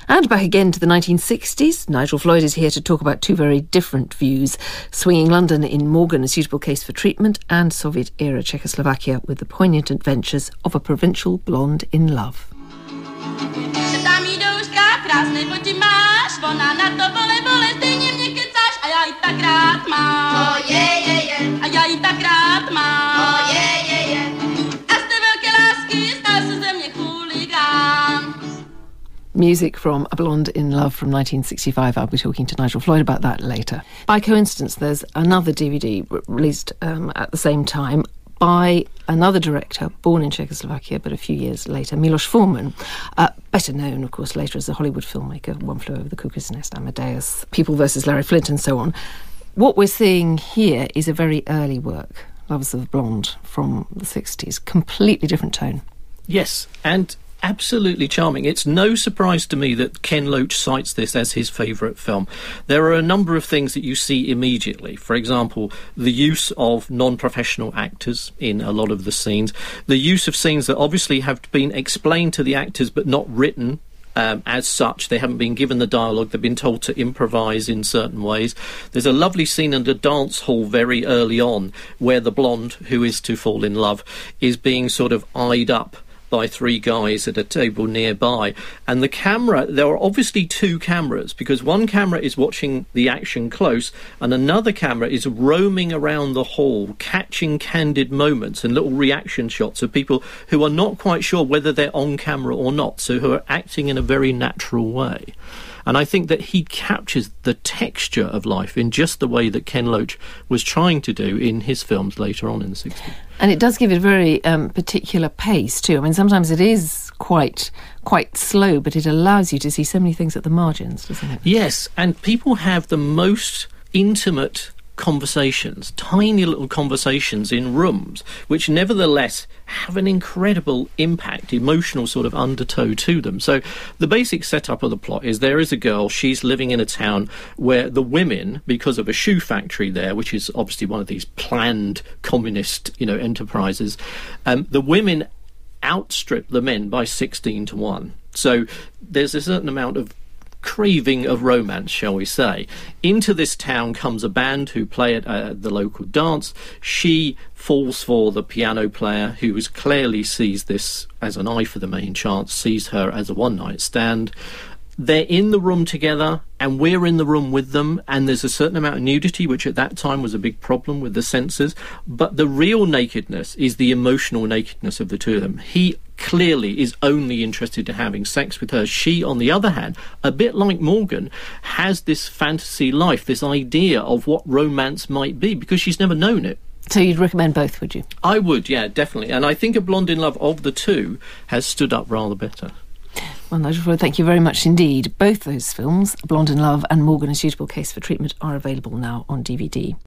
And back again to the 1960s. Nigel Floyd is here to talk about two very different views. Swinging London in Morgan, A Suitable Case for Treatment, and Soviet-era Czechoslovakia with the poignant adventures of a provincial blonde in love. Music from A Blonde in Love from 1965. I'll be talking to Nigel Floyd about that later. By coincidence, there's another DVD released at the same time by another director, born in Czechoslovakia, but a few years later, Milos Forman, better known, of course, later as a Hollywood filmmaker, One Flew Over the Cuckoo's Nest, Amadeus, People vs. Larry Flint, and so on. What we're seeing here is a very early work, Lovers of the Blonde, from the 60s. Completely different tone. Yes, and absolutely charming. It's no surprise to me that Ken Loach cites this as his favourite film. There are a number of things that you see immediately. For example, the use of non-professional actors in a lot of the scenes. The use of scenes that obviously have been explained to the actors but not written as such. They haven't been given the dialogue. They've been told to improvise in certain ways. There's a lovely scene in the dance hall very early on where the blonde, who is to fall in love, is being sort of eyed up by three guys at a table nearby. And the camera, there are obviously two cameras, because one camera is watching the action close and another camera is roaming around the hall, catching candid moments and little reaction shots of people who are not quite sure whether they're on camera or not, so who are acting in a very natural way. And I think that he captures the texture of life in just the way that Ken Loach was trying to do in his films later on in the 60s. And it does give it a very particular pace too. I mean, sometimes it is quite slow, but it allows you to see so many things at the margins, doesn't it? Yes, and people have the most intimate conversations, tiny little conversations in rooms, which nevertheless have an incredible impact, emotional sort of undertow to them. So the basic setup of the plot is there is a girl, she's living in a town where the women, because of a shoe factory there, which is obviously one of these planned communist, enterprises, the women outstrip the men by 16-1. So there's a certain amount of craving of romance, shall we say. Into this town comes a band who play at the local dance. She falls for the piano player, who clearly sees this as an eye for the main chance, sees her as a one-night stand. They're in the room together, and we're in the room with them, and there's a certain amount of nudity, which at that time was a big problem with the censors. But the real nakedness is the emotional nakedness of the two of them. He clearly is only interested in having sex with her. She, on the other hand, a bit like Morgan, has this fantasy life, this idea of what romance might be, because she's never known it. So you'd recommend both, would you? I would, yeah, definitely. And I think A Blonde in Love, of the two, has stood up rather better. Well, Nigel Floyd, thank you very much indeed. Both those films, A Blonde in Love and Morgan, A Suitable Case for Treatment, are available now on DVD.